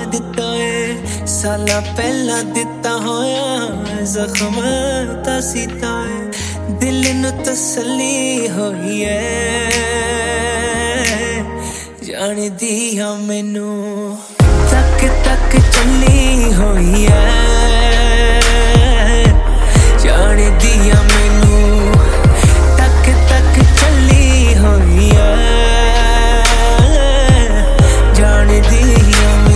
ਦਿੱਤਾ ਏ ਸਾਲਾਂ ਪਹਿਲਾਂ ਦਿੱਤਾ ਹੋਇਆ ਜ਼ਖਮ ਤਾਂ ਸੀਤਾ ਏ ਦਿਲ ਨੂੰ ਤਸੱਲੀ ਹੋਈ ਏ ਜਾਣਦੀ ਆ ਮੈਨੂੰ